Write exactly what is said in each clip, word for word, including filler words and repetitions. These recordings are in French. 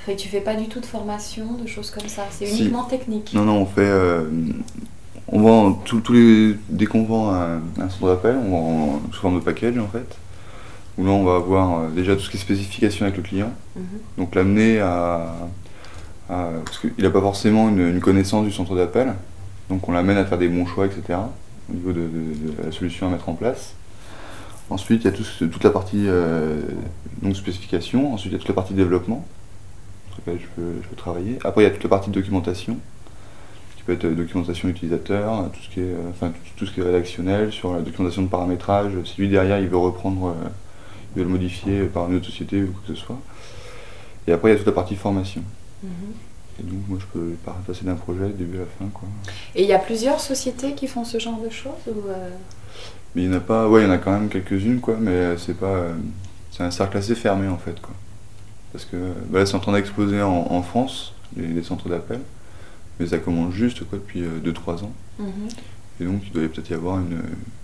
Et tu fais pas du tout de formation, de choses comme ça, c'est Si. uniquement technique. Non, non, on fait... Euh, on vend tous tous les... Dès qu'on vend un, un centre d'appel, on vend sous forme de package en fait. Où là on va avoir euh, déjà tout ce qui est spécification avec le client. Mhm. Donc l'amener à... à parce qu'il n'a pas forcément une, une connaissance du centre d'appel. Donc on l'amène à faire des bons choix, et cetera. Au niveau de, de, de la solution à mettre en place. Ensuite, il y a tout, toute la partie euh, donc spécification. Ensuite, il y a toute la partie développement, sur laquelle je peux, je peux travailler. Après, il y a toute la partie documentation, qui peut être euh, documentation utilisateur, tout ce qui est, euh, enfin, tout, tout ce qui est rédactionnel, sur la documentation de paramétrage. Si lui, derrière, il veut reprendre, euh, il veut le modifier par une autre société ou quoi que ce soit. Et après, il y a toute la partie formation. Mm-hmm. Et donc, moi, je peux passer d'un projet du début à la fin, quoi. Et il y a plusieurs sociétés qui font ce genre de choses ou euh... Mais il y en a pas, ouais, il y en a quand même quelques-unes, quoi, mais c'est pas, euh, c'est un cercle assez fermé en fait, quoi. Parce que bah là, c'est en train d'exploser en, en France, les, les centres d'appel, mais ça commence juste, quoi, depuis deux trois ans. Mm-hmm. Et donc, il doit peut-être y avoir une,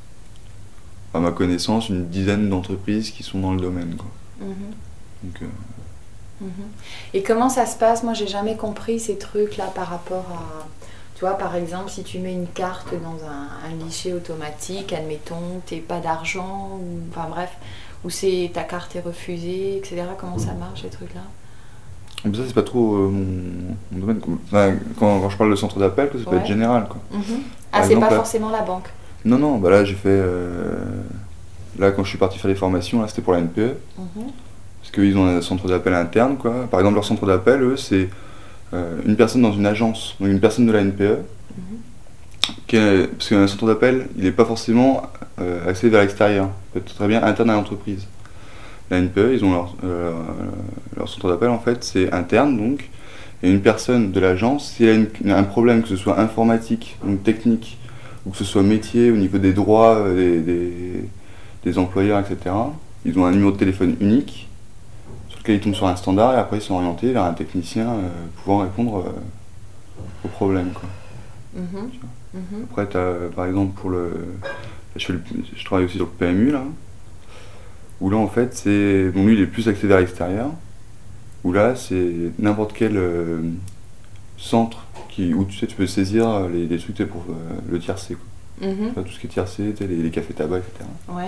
à ma connaissance, une dizaine d'entreprises qui sont dans le domaine, quoi. Mm-hmm. Donc, euh... mm-hmm. Et comment ça se passe? Moi, j'ai jamais compris ces trucs-là par rapport à... Tu vois, par exemple, si tu mets une carte dans un, un guichet automatique, admettons, t'es pas d'argent, ou enfin bref, ou c'est ta carte est refusée, et cetera. Comment ça marche, ces trucs-là? Ça, c'est pas trop euh, mon, mon domaine. Enfin, quand, quand je parle de centre d'appel, ça peut ouais. être général, quoi. Mm-hmm. Ah, c'est pas là, forcément la banque? Non, non, bah là, j'ai fait... Euh, là, quand je suis parti faire des formations, là, c'était pour la N P E. Mm-hmm. Parce qu'ils ont un centre d'appel interne, quoi. Par exemple, leur centre d'appel, eux, c'est... Euh, une personne dans une agence, donc une personne de la N P E, mmh. qui est, parce qu'un centre d'appel, il n'est pas forcément euh, axé vers l'extérieur, il peut être très bien interne à l'entreprise. La N P E, ils ont leur, euh, leur centre d'appel, en fait, c'est interne, donc, et une personne de l'agence, s'il a une, un problème, que ce soit informatique, donc technique, ou que ce soit métier, au niveau des droits euh, des, des, des employeurs, et cetera, ils ont un numéro de téléphone unique, ils tombent sur un standard et après ils sont orientés vers un technicien euh, pouvant répondre euh, aux problèmes, quoi. Mm-hmm. Mm-hmm. Après, t'as, par exemple, pour le je, fais le... je travaille aussi sur le P M U, là, où là, en fait, c'est... Bon, lui, il est plus axé vers l'extérieur, où là, c'est n'importe quel euh, centre qui... où tu sais, tu peux saisir les, les trucs pour euh, le tiercé, quoi. Mm-hmm. Enfin, tout ce qui est tiercé, les, les cafés tabac, et cetera. Ouais.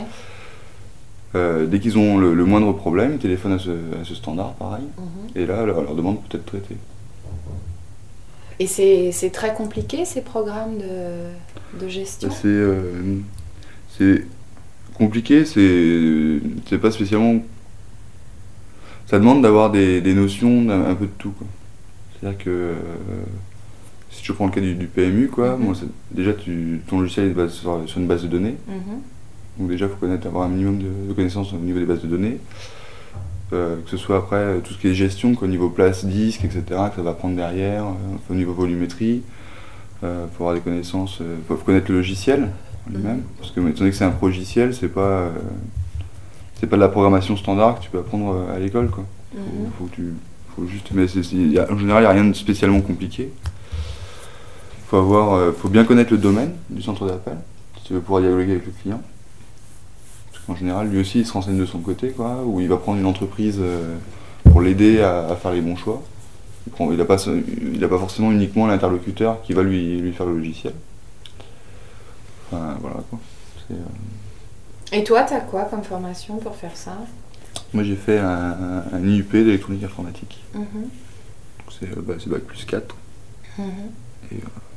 Euh, dès qu'ils ont le, le moindre problème, ils téléphonent à ce, à ce standard, pareil, mmh. Et là, leur, leur demande peut être traitée. Et c'est, c'est très compliqué, ces programmes de, de gestion? C'est, euh, c'est compliqué, c'est, c'est pas spécialement... Ça demande d'avoir des, des notions d'un un peu de tout, quoi. C'est-à-dire que, euh, si tu prends le cas du, du P M U, quoi, mmh. Bon, déjà, tu, ton logiciel est basé sur, sur une base de données. Mmh. Donc déjà, il faut connaître, avoir un minimum de, de connaissances au niveau des bases de données. Euh, que ce soit après euh, tout ce qui est gestion, qu'au niveau place, disque, et cetera, que ça va prendre derrière, euh, au niveau volumétrie. Il euh, faut avoir des connaissances, il euh, faut connaître le logiciel lui-même. Mm-hmm. Parce que, étant donné que c'est un progiciel, c'est pas, euh, c'est pas de la programmation standard que tu peux apprendre euh, à l'école, quoi. Mm-hmm. Faut, faut, que tu, faut juste, mais c'est, c'est, y a, en général, il n'y a rien de spécialement compliqué. Il faut, avoir, euh, faut bien connaître le domaine du centre d'appel, si tu veux pouvoir dialoguer avec le client. En général, lui aussi, il se renseigne de son côté, quoi, ou il va prendre une entreprise euh, pour l'aider à, à faire les bons choix. Il n'a pas, pas forcément uniquement l'interlocuteur qui va lui, lui faire le logiciel. Enfin, voilà, quoi. C'est, euh... Et toi, tu as quoi comme formation pour faire ça? Moi, j'ai fait un, un I U P d'électronique informatique. Mm-hmm. Donc c'est, bah, c'est bac plus quatre. Mm-hmm. Et,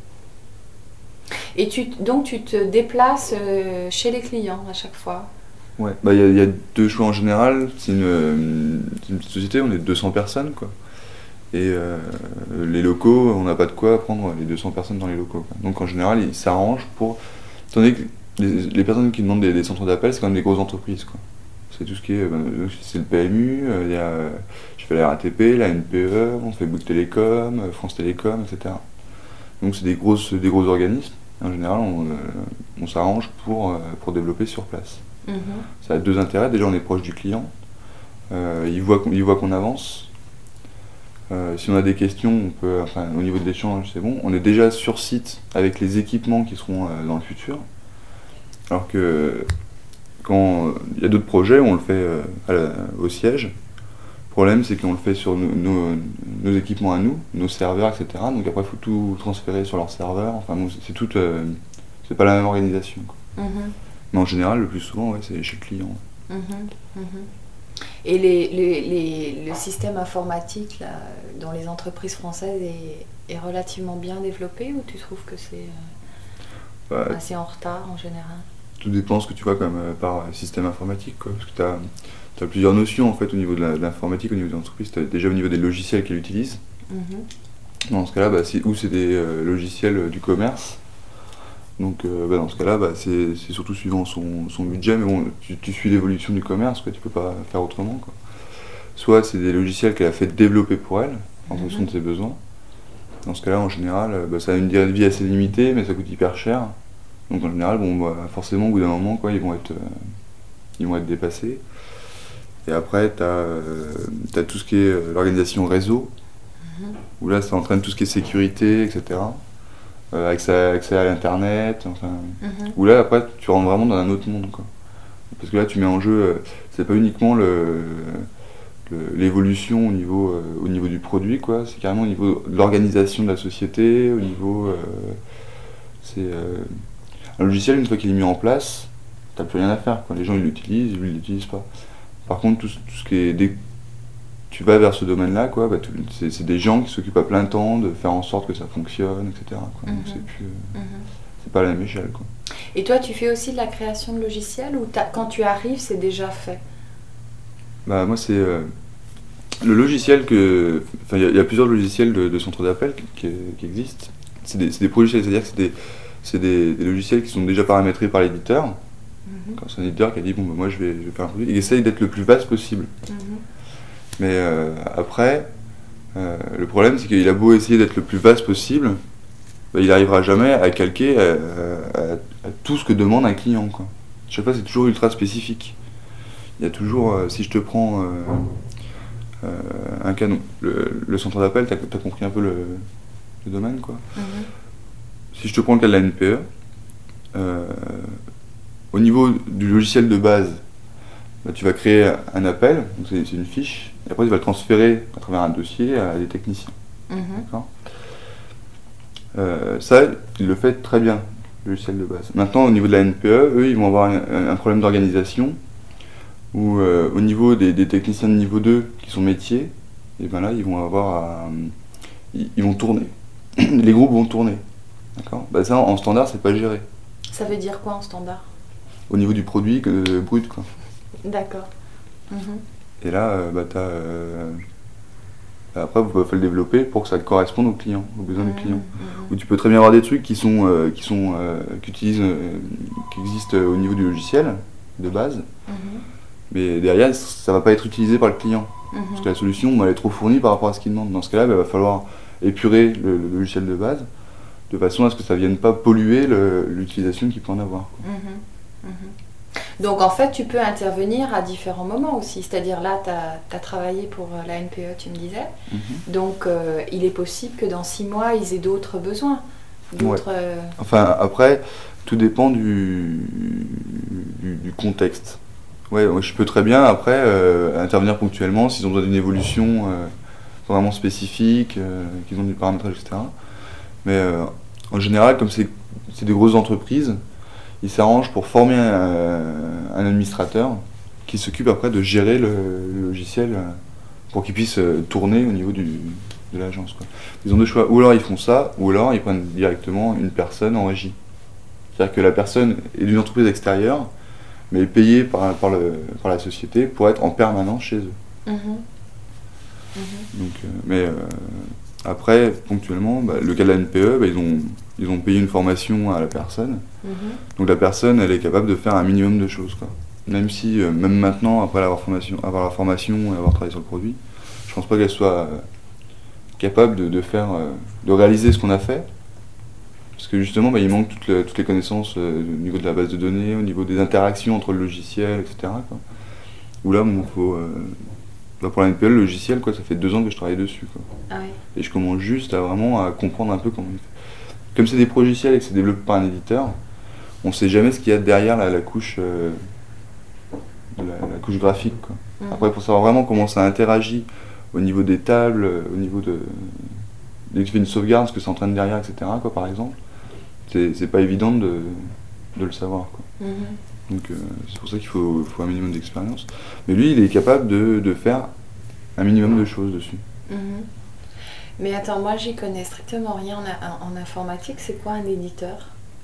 euh... Et tu, donc, tu te déplaces euh, chez les clients à chaque fois? Ouais, bah il y, y a deux choix en général. C'est une, c'est une petite société, on est deux cents personnes, quoi. Et euh, les locaux, on n'a pas de quoi prendre les deux cents personnes dans les locaux, quoi. Donc en général, ils s'arrangent pour... Étant donné que les, les personnes qui demandent des, des centres d'appel, c'est quand même des grosses entreprises, quoi. C'est tout ce qui est... Ben, c'est le P M U, il euh, y a... Je fais la R A T P, la N P E, on fait Bouygues Télécom, France Télécom, et cetera. Donc c'est des, grosses, des gros organismes. En général, on, euh, on s'arrange pour, euh, pour développer sur place. Mmh. Ça a deux intérêts. Déjà, on est proche du client. Euh, il voit qu'on, il voit qu'on avance. Euh, si on a des questions, on peut, enfin, au niveau de l'échange, c'est bon. On est déjà sur site avec les équipements qui seront euh, dans le futur. Alors que quand il y a d'autres projets, on le fait euh, à la, au siège. Le problème, c'est qu'on le fait sur nos, nos, nos équipements à nous, nos serveurs, et cetera. Donc après, il faut tout transférer sur leur serveur. Enfin, bon, c'est tout, euh, c'est pas la même organisation, quoi. Mm-hmm. Mais en général, le plus souvent, ouais, c'est chez le client. Mm-hmm. Mm-hmm. Et les, les, les, le système informatique là, dans les entreprises françaises est, est relativement bien développé, ou tu trouves que c'est euh, bah, assez en retard en général? Tout dépend de ce que tu vois comme, euh, par système informatique, quoi. Parce que tu as tu as plusieurs notions en fait au niveau de l'informatique, au niveau de l'entreprise. Tu as déjà au niveau des logiciels qu'elle utilise. Mm-hmm. Dans ce cas-là, bah, ou c'est des euh, logiciels euh, du commerce. Donc euh, bah, dans ce cas-là, bah, c'est surtout suivant son, son budget, mais bon, tu, tu suis l'évolution du commerce, quoi, tu peux pas faire autrement, quoi. Soit c'est des logiciels qu'elle a fait développer pour elle, en mm-hmm. fonction de ses besoins. Dans ce cas-là, en général, bah, ça a une durée de vie assez limitée, mais ça coûte hyper cher. Donc en général, bon, bah, forcément, au bout d'un moment, quoi, ils vont être, euh, ils vont être dépassés. Et après, tu as, euh, t'as tout ce qui est euh, l'organisation réseau, mmh. où là, ça entraîne tout ce qui est sécurité, et cetera. Euh, accès, à, accès à l'internet, enfin, mmh. où là, après, tu rentres vraiment dans un autre monde, quoi. Parce que là, tu mets en jeu, euh, c'est pas uniquement l'évolution au niveau, euh, au niveau du produit, quoi. C'est carrément au niveau de l'organisation de la société, au niveau... Euh, c'est euh, un logiciel, une fois qu'il est mis en place, t'as plus rien à faire, quoi. Les gens, ils l'utilisent, ils l'utilisent pas. Par contre, tout, tout ce qui est... Dès que tu vas vers ce domaine-là, quoi, bah, c'est des gens qui s'occupent à plein temps de faire en sorte que ça fonctionne, et cetera, quoi. Mm-hmm. Donc c'est plus... Euh, mm-hmm. C'est pas la même échelle, quoi. Et toi, tu fais aussi de la création de logiciels, ou quand tu arrives, c'est déjà fait? Bah moi, c'est... Euh, le logiciel que... Enfin, il y, y a plusieurs logiciels de, de centre d'appel qui, qui existent. C'est des, des logiciels, c'est-à-dire que c'est des, des, des logiciels qui sont déjà paramétrés par l'éditeur. Mm-hmm. Quand c'est un éditeur qui a dit, bon, bah, moi, je vais, je vais faire un produit, il essaye d'être le plus vaste possible. Mm-hmm. Mais euh, après, euh, le problème, c'est qu'il a beau essayer d'être le plus vaste possible, bah, il n'arrivera jamais à calquer à, à, à tout ce que demande un client, quoi. Chaque fois, c'est toujours ultra spécifique. Il y a toujours, euh, si je te prends euh, euh, un canon, le, le centre d'appel, tu as compris un peu le, le domaine, quoi. Mm-hmm. Si je te prends le cas de la N P E, euh, au niveau du logiciel de base, bah, tu vas créer un appel, c'est une fiche, et après tu vas le transférer à travers un dossier à des techniciens. Mmh. D'accord. Euh, ça, il le fait très bien, le logiciel de base. Maintenant, au niveau de la N P E, eux, ils vont avoir un, un problème d'organisation, où euh, au niveau des, des techniciens de niveau deux, qui sont métiers, et ben là, ils vont avoir à, ils, ils vont tourner. Les groupes vont tourner. D'accord. Bah, ça, en standard, c'est pas géré. Ça veut dire quoi en standard? Au niveau du produit euh, brut, quoi. D'accord. Mmh. Et là, euh, bah, t'as, euh, après, vous pouvez le développer pour que ça corresponde aux clients, aux besoins mmh, du client. Mmh. Ou tu peux très bien avoir des trucs qui sont, euh, qui sont, euh, qui utilisent, euh, qui existent au niveau du logiciel de base, mmh. mais derrière, ça va pas être utilisé par le client, mmh. parce que la solution, bah, elle est trop fournie par rapport à ce qu'il demande. Dans ce cas-là, bah, il va falloir épurer le, le logiciel de base, de façon à ce que ça vienne pas polluer l'utilisation qu'il peut en avoir. Quoi. Mmh. Mmh. Donc en fait, tu peux intervenir à différents moments aussi. C'est-à-dire là, tu as, as travaillé pour la N P E, tu me disais. Mmh. Donc euh, il est possible que dans six mois, ils aient d'autres besoins. Ouais. Euh... Enfin, après, tout dépend du, du, du contexte. Ouais, je peux très bien, après, euh, intervenir ponctuellement s'ils ont besoin d'une évolution euh, vraiment spécifique, euh, qu'ils ont du paramétrage, et cetera. Mais euh, en général, comme c'est des grosses entreprises, ils s'arrangent pour former un, un administrateur qui s'occupe après de gérer le, le logiciel pour qu'il puisse tourner au niveau du, de l'agence. Ils ont deux choix, ou alors ils font ça, ou alors ils prennent directement une personne en régie. C'est-à-dire que la personne est d'une entreprise extérieure, mais est payée par, par, le, par la société pour être en permanence chez eux. Mmh. Mmh. Donc, euh, mais euh, après, ponctuellement, bah, le cas de la N P E, bah, ils, ont, ils ont payé une formation à la personne. Mmh. Donc la personne, elle est capable de faire un minimum de choses, quoi. Même si, euh, même maintenant, après avoir, formation, avoir la formation et avoir travaillé sur le produit, je pense pas qu'elle soit euh, capable de, de faire, euh, de réaliser ce qu'on a fait. Parce que justement, bah, il manque toutes, le, toutes les connaissances euh, au niveau de la base de données, au niveau des interactions entre le logiciel, et cetera. Quoi. Où là, bon, faut, euh, bah, pour la N P E, le logiciel, quoi, ça fait deux ans que je travaille dessus. Quoi. Ah oui. Et je commence juste à vraiment à comprendre un peu comment il fait. Comme c'est des logiciels et que c'est développé par un éditeur, on ne sait jamais ce qu'il y a derrière la, la, couche, euh, la, la couche graphique. Quoi. Mmh. Après, pour savoir vraiment comment ça interagit au niveau des tables, euh, au niveau de... Dès que tu fais une sauvegarde, ce que ça entraîne derrière, et cetera, quoi, par exemple, c'est, c'est pas évident de, de le savoir, quoi. Mm-hmm. Donc euh, c'est pour ça qu'il faut, faut un minimum d'expérience. Mais lui, il est capable de, de faire un minimum de choses dessus. Mm-hmm. Mais attends, moi j'y connais strictement rien en, en informatique. C'est quoi un éditeur?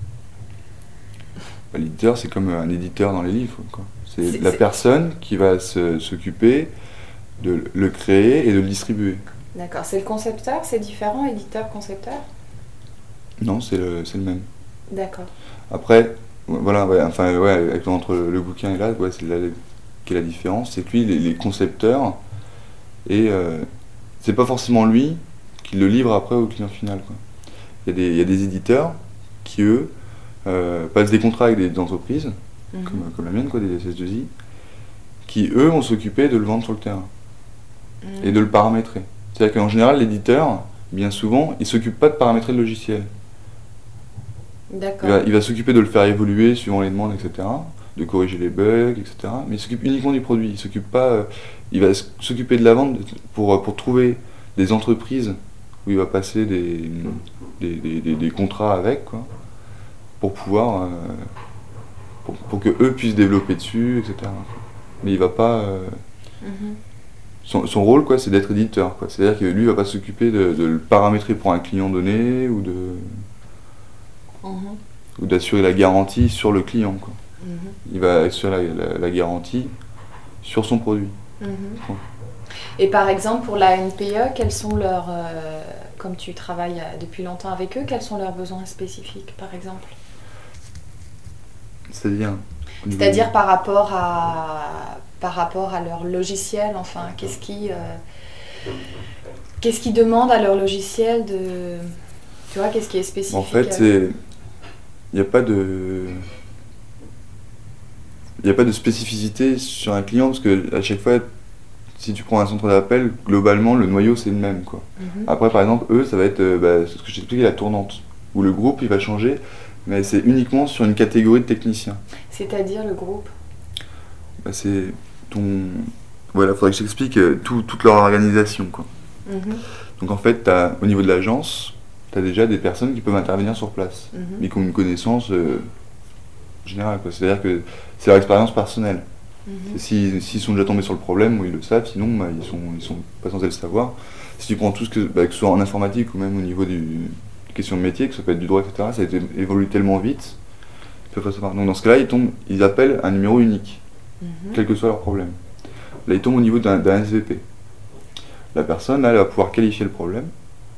Bah, l'éditeur, c'est comme un éditeur dans les livres, quoi. C'est, c'est la c'est... personne qui va se, s'occuper de le créer et de le distribuer. D'accord. C'est le concepteur? C'est différent, éditeur-concepteur? Non, c'est le, c'est le même. D'accord. Après, voilà, ouais, enfin, ouais, avec, entre le, le bouquin et là, ouais, c'est la, quelle est la différence? C'est que lui, les, les concepteurs, et euh, c'est pas forcément lui qui le livre après au client final, quoi. Il y a des, il y a des éditeurs qui, eux, euh, passent des contrats avec des entreprises, mm-hmm. comme, comme la mienne, quoi, des S S deux I, qui, eux, vont s'occuper de le vendre sur le terrain, mm-hmm. et de le paramétrer. C'est-à-dire qu'en général, l'éditeur, bien souvent, il s'occupe pas de paramétrer le logiciel. D'accord. Il va, il va s'occuper de le faire évoluer suivant les demandes, et cetera, de corriger les bugs, et cetera. Mais il s'occupe uniquement du produit. Il s'occupe pas, euh, il va s'occuper de la vente pour, pour trouver des entreprises où il va passer des, des, des, des, des contrats avec, quoi, pour pouvoir, euh, pour, pour que eux puissent développer dessus, et cetera. Mais il va pas, euh, mm-hmm. son, son rôle, quoi, c'est d'être éditeur, quoi. C'est-à-dire que lui, il va pas s'occuper de, de le paramétrer pour un client donné ou de Mmh. ou d'assurer la garantie sur le client, quoi. Mmh. Il va assurer la, la, la garantie sur son produit. Mmh. Ouais. Et par exemple, pour la N P E, quels sont leurs, euh, comme tu travailles depuis longtemps avec eux, quels sont leurs besoins spécifiques, par exemple? C'est-à-dire C'est-à-dire par rapport à, par rapport à leur logiciel, enfin, qu'est-ce qui, euh, qu'est-ce qui demande à leur logiciel de... Tu vois, qu'est-ce qui est spécifique? En fait, c'est... Il n'y a pas de... Il n'y a pas de spécificité sur un client, parce que à chaque fois, si tu prends un centre d'appel, globalement, le noyau, c'est le même, quoi. Mm-hmm. Après, par exemple, eux, ça va être, euh, bah, ce que je t'expliquais, la tournante, où le groupe, il va changer, mais c'est uniquement sur une catégorie de techniciens. C'est-à-dire le groupe? Bah, c'est ton... Voilà, il faudrait que je t'explique euh, tout, toute leur organisation, quoi. Mm-hmm. Donc en fait, t'as, au niveau de l'agence, tu as déjà des personnes qui peuvent intervenir sur place, mm-hmm. mais qui ont une connaissance euh, générale, quoi. C'est-à-dire que c'est leur expérience personnelle. Mm-hmm. S'ils, s'ils sont déjà tombés sur le problème, ou ils le savent, sinon bah, ils sont, ils sont pas censés le savoir. Si tu prends tout ce que, bah, que ce soit en informatique ou même au niveau du, des questions de métier, que ça peut être du droit, et cetera, ça a été évolué tellement vite, ils peuvent pas savoir. Donc dans ce cas-là, ils, tombent, ils appellent un numéro unique, mm-hmm. quel que soit leur problème. Là, ils tombent au niveau d'un, d'un S V P. La personne, là, elle va pouvoir qualifier le problème,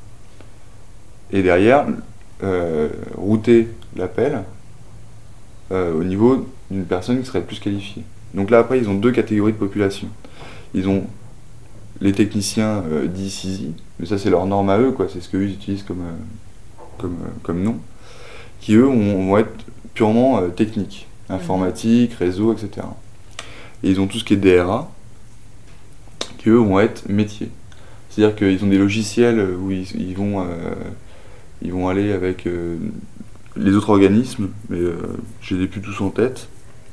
et derrière, euh, router l'appel euh, au niveau d'une personne qui serait plus qualifiée. Donc là, après, ils ont deux catégories de population. Ils ont les techniciens euh, dits S I S I, mais ça, c'est leur norme à eux, quoi. C'est ce qu'eux utilisent comme, euh, comme, euh, comme nom, qui, eux, vont, vont être purement euh, techniques, informatique, réseau, et cetera. Et ils ont tout ce qui est D R A, qui, eux, vont être métiers. C'est-à-dire qu'ils ont des logiciels où ils, ils vont... Euh, Ils vont aller avec euh, les autres organismes, mais euh, je les ai plus tous en tête,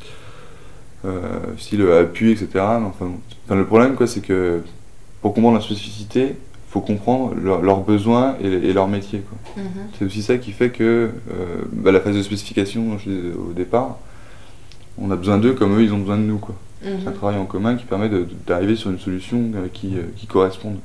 euh, style appui, et cetera. Enfin, enfin, le problème, quoi, c'est que pour comprendre la spécificité, il faut comprendre leur, leurs besoins et, et leur métier, quoi. Mm-hmm. C'est aussi ça qui fait que euh, bah, la phase de spécification, dont je disais au départ, on a besoin d'eux comme eux, ils ont besoin de nous, quoi. Mm-hmm. C'est un travail en commun qui permet de, de, d'arriver sur une solution euh, qui, euh, qui corresponde.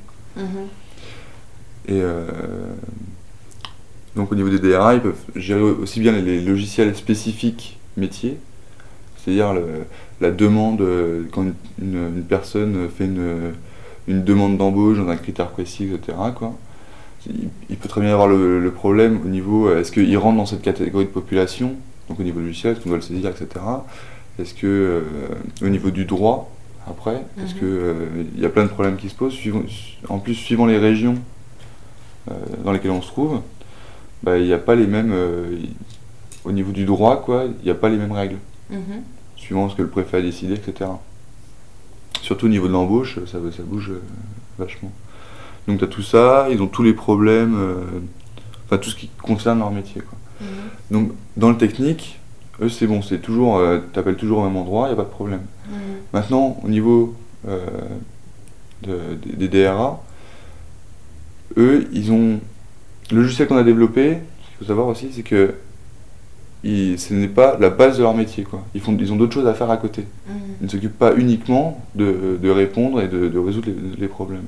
Mm-hmm. Et... Euh, Donc au niveau des D R A, ils peuvent gérer aussi bien les logiciels spécifiques métiers, c'est-à-dire le, la demande, quand une, une personne fait une, une demande d'embauche dans un critère précis, et cetera, quoi. Il, il peut très bien y avoir le, le problème au niveau, est-ce qu'il rentre dans cette catégorie de population, donc au niveau logiciel, est-ce qu'on doit le saisir, et cetera. Est-ce que, euh, au niveau du droit, après, mm-hmm. est-ce qu'il euh, y a plein de problèmes qui se posent, suivant, en plus suivant les régions euh, dans lesquelles on se trouve, bah, il n'y a pas les mêmes, euh, y, au niveau du droit, quoi, il n'y a pas les mêmes règles, mm-hmm. suivant ce que le préfet a décidé, et cetera. Surtout au niveau de l'embauche, ça, ça bouge euh, vachement. Donc tu as tout ça, ils ont tous les problèmes, euh, enfin tout ce qui concerne leur métier, quoi. Mm-hmm. Donc dans le technique, eux c'est bon, c'est toujours, euh, tu appelles toujours au même endroit, il n'y a pas de problème. Mm-hmm. Maintenant, au niveau euh, de, des, des D R A, eux, ils ont... Le logiciel qu'on a développé, ce qu'il faut savoir aussi, c'est que ils, ce n'est pas la base de leur métier, quoi. Ils, font, ils ont d'autres choses à faire à côté. Mmh. Ils ne s'occupent pas uniquement de, de répondre et de, de résoudre les, les problèmes.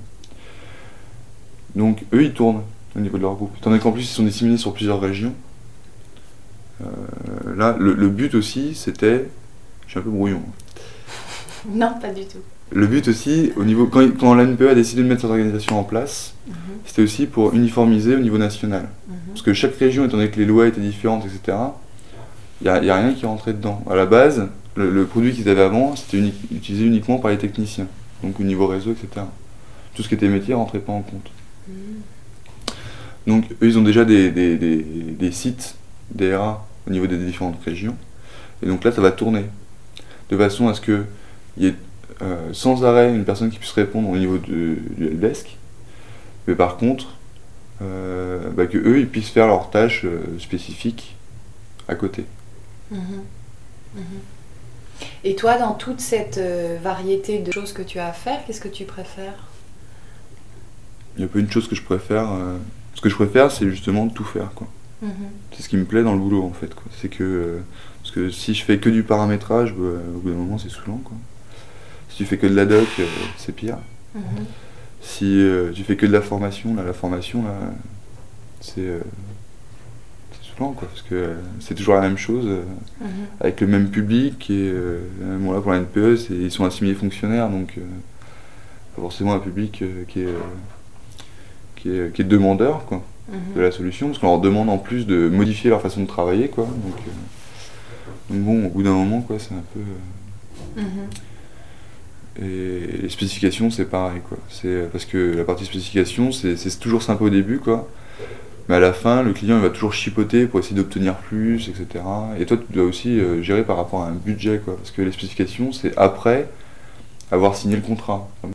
Donc eux, ils tournent au niveau de leur groupe. Étant donné qu'en plus, ils sont disséminés sur plusieurs régions. Euh, là, le, le but aussi, c'était... Je suis un peu brouillon. Non, pas du tout. Le but aussi, au niveau, quand, quand l'A N P E a décidé de mettre cette organisation en place, mmh. c'était aussi pour uniformiser au niveau national. Mmh. Parce que chaque région, étant donné que les lois étaient différentes, et cetera, il n'y a, a rien qui rentrait dedans. À la base, le, le produit qu'ils avaient avant, c'était uni, utilisé uniquement par les techniciens. Donc au niveau réseau, et cetera. Tout ce qui était métier ne rentrait pas en compte. Mmh. Donc eux, ils ont déjà des, des, des, des sites D R A au niveau des différentes régions. Et donc là, ça va tourner. De façon à ce qu'il y ait euh, sans arrêt une personne qui puisse répondre au niveau de, du helpdesk. Mais par contre, euh, bah, que eux, ils puissent faire leurs tâches euh, spécifiques à côté. Mmh. Mmh. Et toi, dans toute cette euh, variété de choses que tu as à faire, qu'est-ce que tu préfères? Il n'y a pas une chose que je préfère. Euh, ce que je préfère, c'est justement de tout faire, quoi. Mmh. C'est ce qui me plaît dans le boulot, en fait, quoi. C'est que, euh, parce que si je fais que du paramétrage, bah, au bout d'un moment, c'est saoulant, quoi. Si tu fais que de la doc, euh, c'est pire. Mmh. Si euh, tu fais que de la formation, là, la formation, là, c'est... Euh, quoi, parce que euh, c'est toujours la même chose euh, mmh. avec le même public et euh, bon, là pour la N P E ils sont assimilés fonctionnaires, donc euh, pas forcément un public euh, qui, est, euh, qui, est, qui est demandeur, quoi, mmh. de la solution, parce qu'on leur demande en plus de modifier leur façon de travailler, quoi, donc, euh, donc bon, au bout d'un moment, quoi, c'est un peu euh, mmh. et les spécifications, c'est pareil, quoi. C'est parce que la partie spécification, c'est toujours sympa au début, quoi. Mais à la fin, le client il va toujours chipoter pour essayer d'obtenir plus, et cetera. Et toi, tu dois aussi euh, gérer par rapport à un budget, quoi. Parce que les spécifications, c'est après avoir signé le contrat.